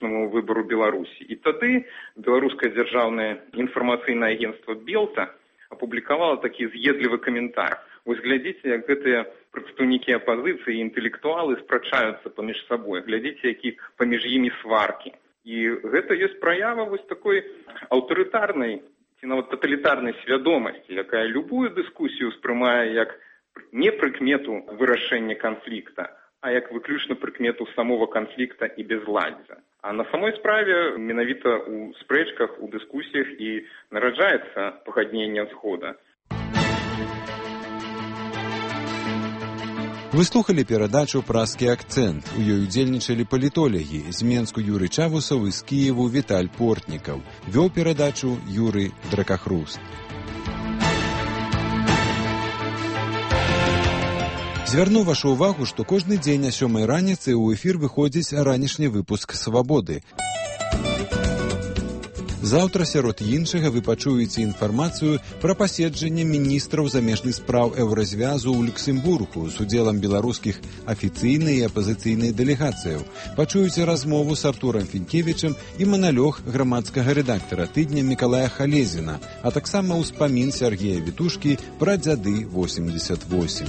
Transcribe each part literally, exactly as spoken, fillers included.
дэмакратычнаму выбару Беларусі. І тады беларускае дзяржаўнае інфармацыйнае агентства «Белта» апублікавала такі з'едлівы каментар. Вось глядзіце, як гэтыя прадстаўнікі апазіцыі і інтэлектуалы спрачаюцца паміж сабой. Глядзіце, які паміж імі сваркі. І гэта ёсць праява вось такой аўтарытарнай ці нават таталітарнай свядомасці, якая любую дыскусію ўспрымае як не прыкмету вырашэння канфлікта, а як выключна прыкмету самого канфлікта і безладдзя. А на самой справе менавіта ў спрэчках, у дыскусіях і нараджаецца пагадненне згода. Вы слухали перадачу «Праскі акцэнт». У ёй удзельнічалі палітолягі з Менску Юрый Чавусаў і з Кіеву Віталь Портнікаў. Вёў перадачу Юрый Дракахруст. Звярну вашу ўвагу, што кожны дзень о сёмай раніцы ў эфір выходзіць ранішні выпуск «Свабоды». Заўтра, сярод іншага, вы пачуеце інфармацыю пра паседжанне міністраў замежных спраў Еўразвязу ў Люксембургу з удзелам беларускіх афіцыйнай і апазіцыйнай дэлегацыяў. Пачуеце размову з Артурам Фінкевічам і маналог грамадскага рэдактара тыдня Мікалая Халезіна, а таксама ўспамін Сергея Вітушкі пра дзяды восемьдесят восемь.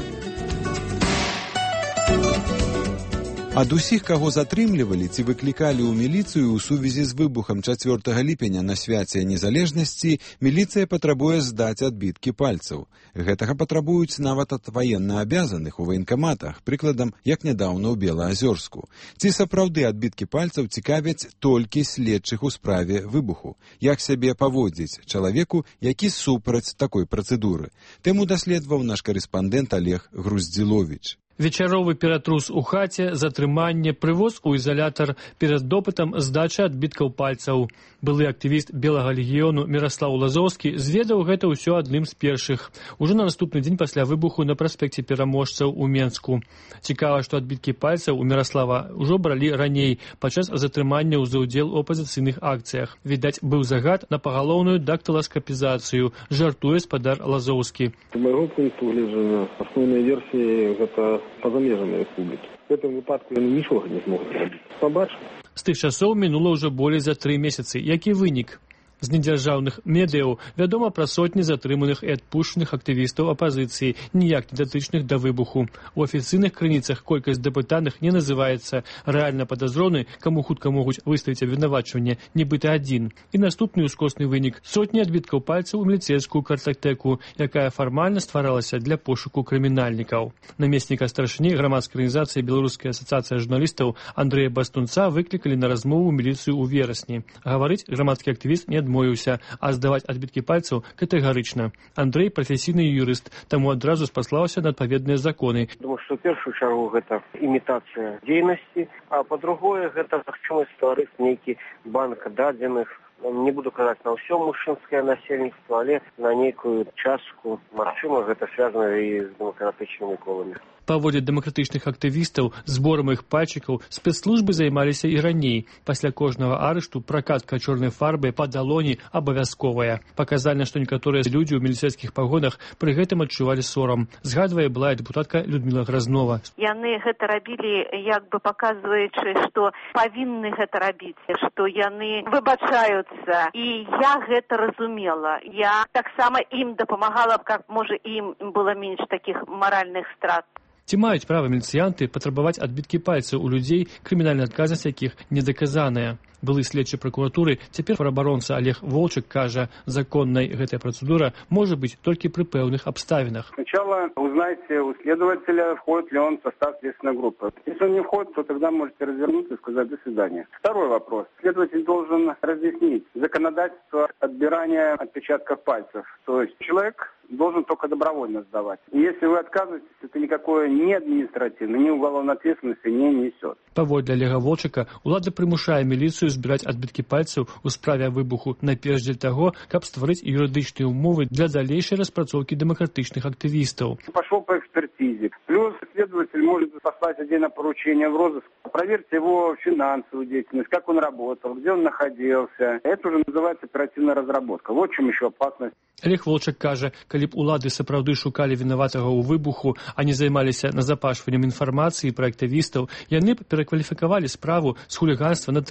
Ад усіх, каго затрымлівалі ці выклікалі ў міліцыю ў сувязі з выбухам чацвёртага ліпеня на свяце незалежнасці, міліцыя патрабуе здаць адбіткі пальцаў. Гэтага патрабуюць нават ад ваеннаабязаных у ваенкаматах, прыкладам, як нядаўна ў Белаазёрску. Ці сапраўды адбіткі пальцаў цікавяць толькі следчых у справе выбуху? Як сябе паводзіць чалавеку, які супраць такой працэдуры? Тэму даследаваў наш карэспандэнт Олег Груздзіловіч. Вечаровы ператрус у хаце, затрыманне, прывоз у ізалятар, перад допытам здача адбіткаў пальцаў. Былы актывіст Белага легіёну Міраслаў Лазоўскі зведаў гэта ўсё адным з першых. Ужо на наступны дзень пасля выбуху на праспекце Пераможцаў у Менску. Цікава, што адбіткі пальцаў у Міраслава ўжо бралі раней, падчас затрыманняў за ўдзел у апазіцыйных акцыях. Відаць, быў загад на пагалоўную дактыласкапізацыю, жартуе спадар Лазоўскі. З майго пункту гледжання, асноўнай версіі гэта па-за межамі рэспублікі. В гэтым выпадку яны нічога не змогуць рабіць. Пабачым. З тых часоў мінула ўжо болей за тры месяцы. Які вынік? З недзяржаўных медыяў вядома пра сотні затрыманых і адпушчаных актывістаў апазіцыі, ніяк не датычных да выбуху. У афіцыйных крыніцах колькасць дапытаных не называецца. Рэальна падазроны, каму хутка могуць выставіць абвінавачванне, нібыта адзін. І наступны ўскосны вынік – сотні адбіткаў пальцаў у міліцэйскую картатэку, якая фармальна стваралася для пошуку крымінальнікаў. Намесніка старшыні грамадскай арганізацыі Беларуская асацыяцыя журналістаў Андрэя Бастунца выклікалі на размову ў міліцыю ў верасні. Гаварыць грамадскі актывіст не адмовіўся, а здаваць адбіткі пальцаў катэгарычна. Андрэй прафесійны юрыст, таму адразу спаслаўся на адпаведныя законы. Думаю, што ў першую чаргу гэта імітацыя дзейнасці, а па-другое гэта магчымасць стварыць нейкі банк дадзеных, не буду казаць на ўсё мужчынскае насельніцтва, але на нейкую частку. Магчыма, гэта звязана і з дэмакратычнымі коламі. Паводле дэмакратычных актывістаў, зборам іх пальчыкаў спецслужбы займаліся і раней. Пасля кожнага арышту пракатка чорнай фарбай па далоні абавязковая. Паказальна, што некаторыя людзі ў міліцэйскіх пагонах пры гэтым адчувалі сорам. Згадвае былая дэпутатка Людміла Гразнова. Яны гэта рабілі, як бы паказваючы, што павінны гэта рабіць, што яны выбачаюцца. І я гэта разумела. Я таксама ім дапамагала, каб, можа, ім было менш такіх маральных страт. Ці маюць права міліцыянты патрабаваць адбіткі пальцаў у людзей, крымінальная адказнасць якіх недаказаная? Былы следчы пракуратуры, цяпер праваабаронца Олег Волчак кажа, законнай гэтая працэдура можа быць толькі пры пэўных абставінах. Сначала узнайте у следователя, входит ли он в состав следственной группы. Если он не входит, то тогда можете развернуться и сказать «до свидания». Второй вопрос. Следователь должен разъяснить законодательство отбирания отпечатков пальцев. То есть человек должен только добровольно сдавать. И если вы отказываетесь, это никакое ни административное, ни уголовной ответственности не несет. Паводле Олега Волчака, улада прымушае міліцыю збіраць адбіткі пальцаў у справе выбуху найперш для таго, каб стварыць юрыдычныя умовы для далейшай распрацоўкі дэмакратычных актывістаў. Пошел по экспертизе. Плюс следователь может послать отдельное поручение в розыск. Проверьте его финансовую деятельность, как он работал, где он находился. Это уже называется оперативная разработка. Вот в чем еще опасность. Олег Волчак кажа, калі б улады сапраўды шукалі вінаватага ў выбуху, а не займаліся назапашваннем інфармацыі пра актывістаў, яны б перакваліфікавалі справу з хуліганства на тэракт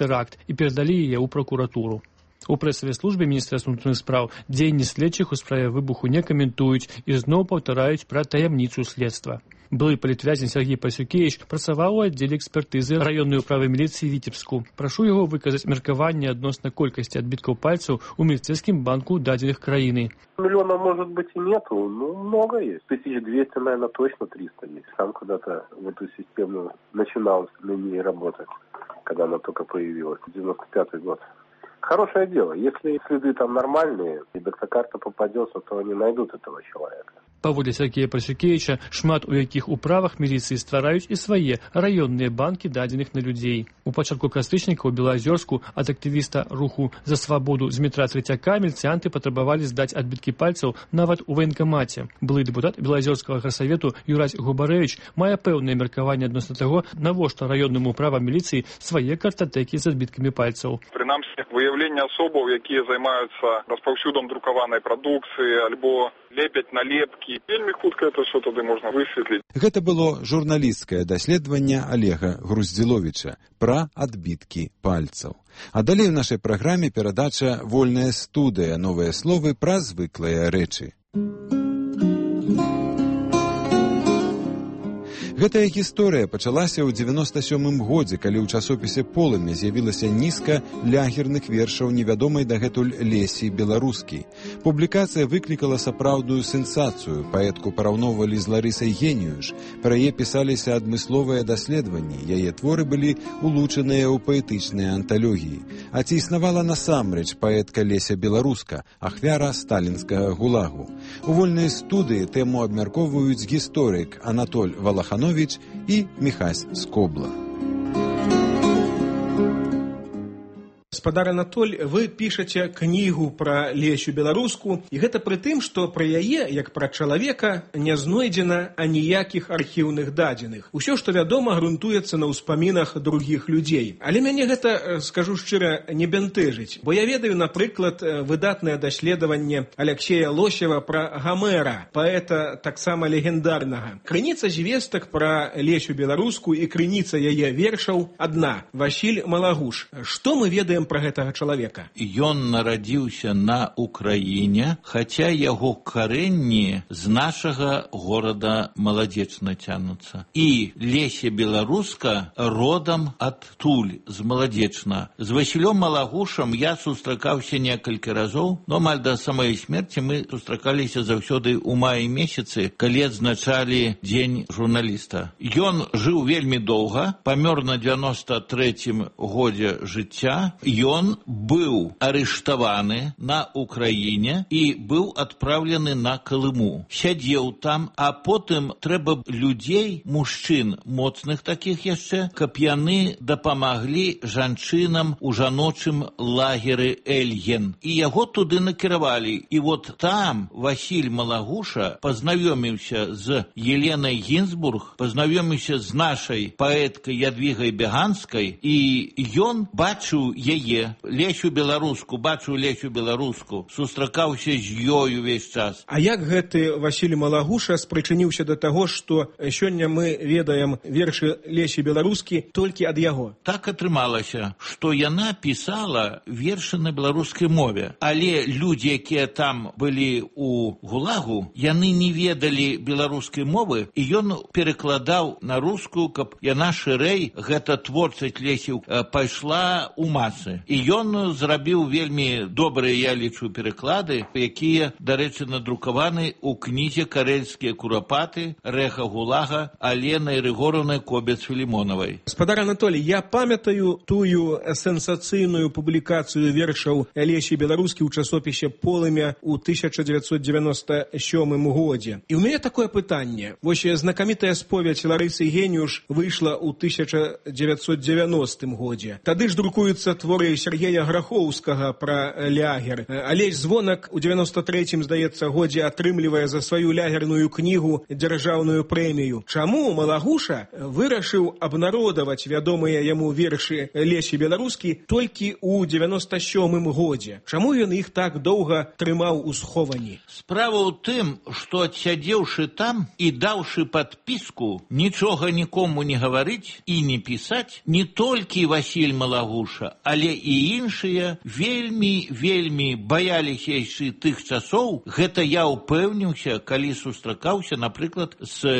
і перадалі яе ў пракуратуру. У прэсавай службе Міністэрства ўнутраных спраў дзеянні следчых у справе выбуху не каментуюць і зноў паўтараюць пра таямніцу следства. Былы палітвязень Сергей Пасюкевич працаваў у аддзеле экспертызы раённай управы міліцыі Віцебску. Прашу яго выказаць меркаванне адносна колькасці адбіткаў пальцаў у міліцейскім банку дадзеных краіны. Миллиона, может быть, и нету, но много есть. Тысяч двести, наверное, точно триста есть. Сам когда-то в эту систему начинал на ней работать, когда она только появилась, девяносто пятый год. Хорошее дело. Если следы там нормальные, и дактокарта попадется, то они найдут этого человека. Паводле Сергея Пасюкевича, шмат у якіх управах міліцыі ствараюць і свае раённыя банкі дадзеных на людзей. У пачатку кастрычніка ў Белаазёрску ад актывіста руху за свабоду Змітра Трэцяка міліцыянты патрабавалі здаць адбіткі пальцаў нават у ваенкамаце. Былы дэпутат Белаазёрскага гарсавету Юрась Губарэвіч мае пэўнае меркаванне адносна таго, навошта раённым управам міліцыі свае картатэкі з адбіткамі пальцаў. Прынамсі, выяўленне асобаў, якія займаюцца распаўсюдам друкаванай прадукцыі альбо лепяць налепкі. Вельмі хутка это що тады можна высветліць. Гэта было журналісцкае даследаванне Олега Груздзіловіча пра адбіткі пальцаў. А далей у нашай праграме перадача «Вольная студыя. Новыя словы пра звыклыя рэчы». Гэтая гісторыя пачалася ў дзевяноста сёмым годзе, калі ў часопісе «Полымя» з'явілася нізка лягерных вершаў невядомай дагэтуль Лесі Беларускай. Публікацыя выклікала сапраўдную сенсацыю. Паэтку параўноўвалі з Ларысай Геніюш. Пра яе пісаліся адмысловыя даследаванні. Яе творы былі улучаныя ў паэтычныя анталогіі. А ці існавала насамрэч паэтка Леся Беларуска, ахвяра сталінскага гулагу? У «Вольнай студыі» тэму абмяркоўваюць гісторык Анатоль Валаханович и Михась Скобла. Гаспадар Анатоль, вы пішаце кнігу пра Лесю Беларуску, і гэта пры тым, што пра яе, як пра чалавека, не знойдзена аніякіх архіўных дадзеных. Усё, што вядома, грунтуецца на ўспамінах другіх людзей. Але мяне гэта, скажу шчыра, не бянтэжыць, бо я ведаю, напрыклад, выдатнае даследаванне Аляксея Лосева пра Гамера, паэта таксама легендарнага. Крыніца звестак пра Лесю Беларуску і крыніца яе вершаў адна – Васіль Малагуш. Што мы ведаем пра гэтага чалавека? Ён нарадзіўся на Украіне, хаця яго карэнні з нашага горада Маладзечна цянуцца. І Леся Беларуска родам адтуль, з Маладзечна. З Васілём Малагушам я сустракаўся некалькі разоў, но амаль да самай смерці мы сустракаліся заўсёды ў маі месяцы, калі адзначалі дзень журналіста. Ён жыў вельмі доўга, памёр на дзевяноста трэцім годзе жыцця. Ён быў арыштаваны на Украіне і быў адпраўлены на Калыму. Сядзеў там, а потым трэба людзей, мужчын, моцных такіх яшчэ, каб яны дапамаглі жанчынам у жаночым лагеры Эльген. І яго туды накіравалі. І вот там Васіль Малагуша пазнаёміўся з Еленай Гінзбург, пазнаёміўся з нашай паэткай Ядвігай Беганскай, і ён бачыў яе, Лесю Беларуску, бачыў Лесю Беларуску, сустракаўся з ёю ўвесь час. А як гэты Васіль Малагуша спрычыніўся да таго, што сёння мы ведаем вершы Лесі Беларускі толькі ад яго? Так атрымалася, што яна пісала вершы на беларускай мове, але людзі, якія там былі ў гулагу, яны не ведалі беларускай мовы, і ён перакладаў на рускую, каб яна шырэй, гэта творчасць Лесі пайшла ў масы. І ён зрабіў вельмі добрыя, я лічу, пераклады, якія, дарэчы, надрукаваны ў кнізе «Карэльскія курапаты» Рэха Гулага Алены Рыгоровны Кобец-Філімонавай. Гаспадар Анатолій, я памятаю тую сенсацыйную публікацыю вершаў Лесі Беларускі ў часопісе «Полымя» ў тысяча дзевяцьсот дзевяноста сёмым годзе. І ў мяне такое пытанне. Вось знакамітая споведь Ларысы Геніюш выйшла ў тысяча дзевяцьсот дзевяностым годзе. Тады ж друкуюцца творы Сергея Грахоўскага пра лягер. Алесь Звонак у дзевяноста трэцім, здаецца, годзе атрымлівае за сваю лягерную кнігу дзяржаўную прэмію. Чаму Малагуша вырашыў абнародаваць вядомыя яму вершы Лесі Беларускі толькі ў дзевяноста сёмым годзе? Чаму ён іх так доўга трымаў у схованні? Справа ў тым, што адсядзеўшы там і даўшы падпіску нічога нікому не гаварыць і не пісаць, не толькі Васіль Малагуша, але і іншыя вельмі, вельмі баяліся яшчэ тых часоў. Гэта я упэўніўся, калі сустракаўся, напрыклад,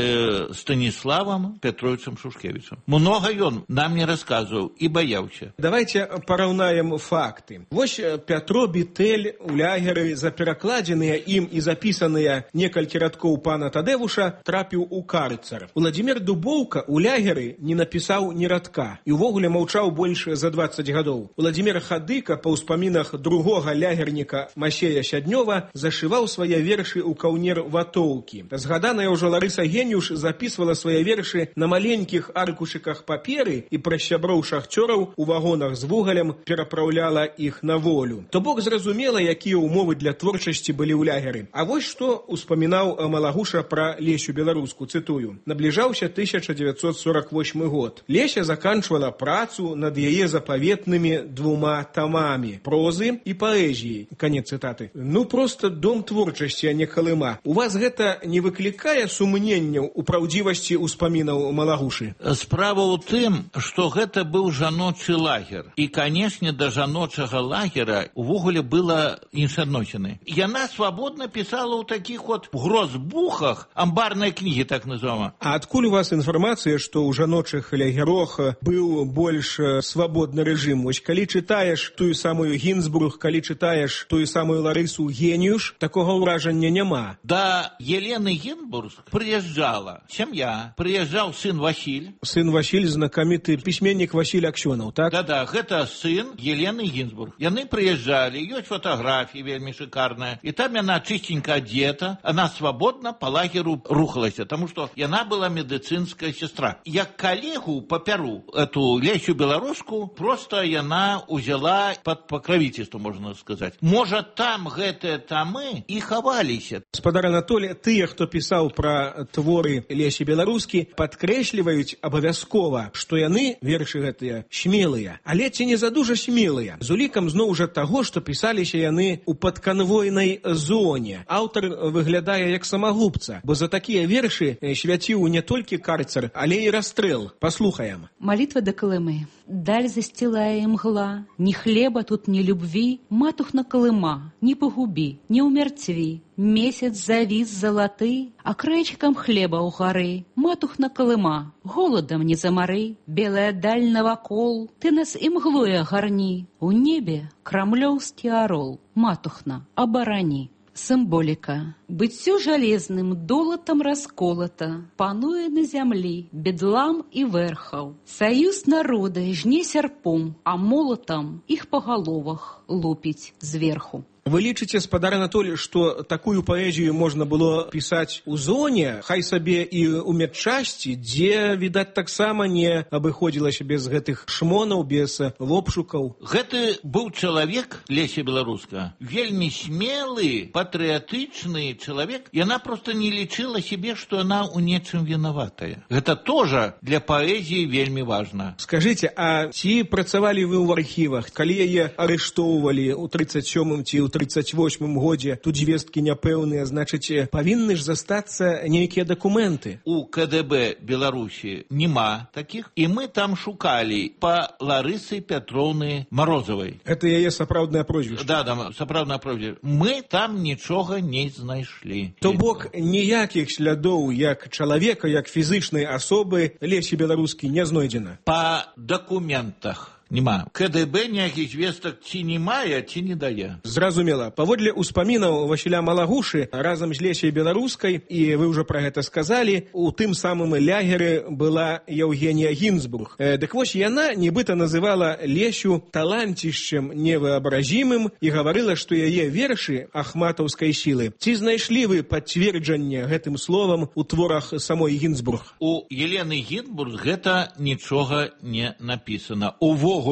з Станіславам Петровичем Шушкевичем. Многа ён нам не расказваў і баяўся. Давайте параўнаем факты. Вось Пятро Бітэль у лягеры за перакладзеныя ім і запісаныя некалькі радкоў пана Тадэвуша трапіў у карцер. Уладзімір Дубоўка у лягеры не напісаў ні радка і ўвогуле маўчаў больш за дваццаць гадоў. Уладзімір Хадыка па ўспамінах другога лягерніка Масея Сяднёва зашываў свае вершы ў каўнер ватоўкі. Згаданая ўжо Ларыса Геніюш запісвала свае вершы на маленькіх аркушыках паперы і праз сяброў шахцёраў у вагонах з вугалем перапраўляла іх на волю. То бок зразумела, якія ўмовы для творчасці былі ў лягеры. А вось што успамінаў Малагуша пра Лесю Беларуску, цытую. Набліжаўся тысяча дзевяцьсот сорок восьмы год. Леся заканчвала працу над яе запаветнымі двума тамамі прозы і паэзіі. Канец цытаты. Ну, просто дом творчасці, а не Калыма. У вас гэта не выклікае сумненняў у праўдзівасці ўспамінаў Малагушы? Справа ў тым, што гэта быў жаночы лагер. І, канешне, да жаночага лагера увогуле было іншадносіны. Яна свабодна пісала ў такіх от грозбухах, амбарныя кнігі, так называема. А адкуль у вас інфармацыя, што ў жаночых лагерох быў больш свабодны рэжым? Вось калі чытаеш тую самую Гінзбург, калі чытаеш тую самую Ларысу Геніюш, такога ўражання няма. Да Елены Гінзбург прыязджала сям'я, прыязджаў сын Васіль. Сын Васіль, знакаміты пісьменнік Васіль Аксёнаў, так? Да-да, гэта сын Елены Гінзбург. Яны прыязджалі, ёсць фотаграфіі вельмі шикарная, і там яна чистенько одета, она свободно по лагеру рухалася, потому что яна была медицинская сестра. Як коллегу по Перу, эту Лесю Беларуску, просто яна узяла под покровительство, можно сказать. Может, там гэтыя тамы і хаваліся. Спадар Анатолий, тыя, хто пісаў пра творы Лесі Беларускі, падкрэсліваюць абавязкова, што яны, вершы гэтыя, смелыя, але ці не задужа смелыя. З улікам зноў жа таго, што пісаліся яны ў падканвойнай зоне. Аўтар выглядае як самагубца, бо за такія вершы свяціў не толькі карцер, але і расстрэл. Паслухаем. Молитва до Колымы. Даль застилая мгла, ни хлеба тут, ни любви, матухна Колыма, не погуби, не умертви. Месяц завис золоты, а краечком хлеба у горы, матухна Колыма, голодом не заморы, белая даль навокол, ты нас и мглуя горни, у небе крамлёўскі орол, матухна, оборони. Символика. Быццё жалезным долатам расколата, пануе на зямлі бедлам і верхаў. Саюз народа жне сярпом, а молатам іх па галовах лупіць зверху. Вы лічыце, спадар Анатолий, што такую паэзію можна было пісаць у зоне, хай сабе і ў медчасці, дзе, відаць, таксама не абыходзілася без гэтых шмонаў, без лопшукаў? Гэты быў чалавек, Леся Беларуска, вельмі смелы, патрыятычны чалавек. Яна просто не лічыла себе, што яна ў нечым вінаватая. Гэта тоже для паэзіі вельмі важна. Скажыце, а ці працавалі вы ў архівах, калі яе арыштоўвалі ў тридцать сёмым ці ў тридцать восьмым годзе, тут звесткі няпэўныя, значыць, павінны ж застацца нейкія дакументы. У КДБ Беларусі няма такіх, і мы там шукалі па Ларысы Пятроўны Морозовай. Это яе сапраўднае прозвішча? Да, да, сапраўднае прозвішча. Мы там нічога не знайшлі. То бок ніякіх слядоў як чалавека, як фізычнай асобы Лесі Беларускі не знойдзена? Па дакументах нема. КДБ ніякіх звестак ці не мае, ці не дае. Зразумела. Паводле ўспамінаў Васіля Малагушы, разам з Лесяй Беларускай, і вы ўжо пра гэта сказалі, у тым самым лягеры была Еўгенія Гінзбург. Э, дык вось яна нібыта называла Лесю таланцішчам невыабразімым і гаварыла, што яе вершы ахматаўскай сілы. Ці знайшлі вы пацверджанне гэтым словам у творах самой Гінзбург? У Елены Гінзбург гэта нічога не напісана. Увогуле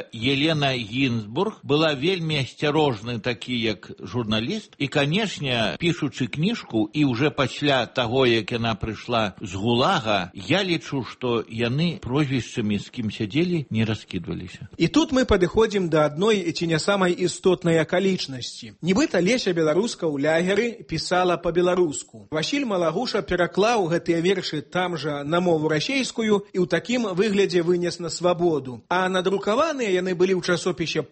Елена Гінзбург была вельмі асцярожны такі як журналіст і, канешне, пішучы кніжку і уже пасля таго, як яна прыйшла з ГУЛАГа, я лічу, што яны прозвішчамі, з кім сядзелі, не раскідваліся. І тут мы падыходзім да адной ці не самай істотнай акалічнасці. Нібыта Леся Беларуска ў лягеры пісала па-беларуску. Васіль Малагуша пераклаў гэтыя вершы там жа на мову расейскую і ў такім выглядзе вынес на свабоду. А надрукаваў надрукаваныя яны былі ў часопісе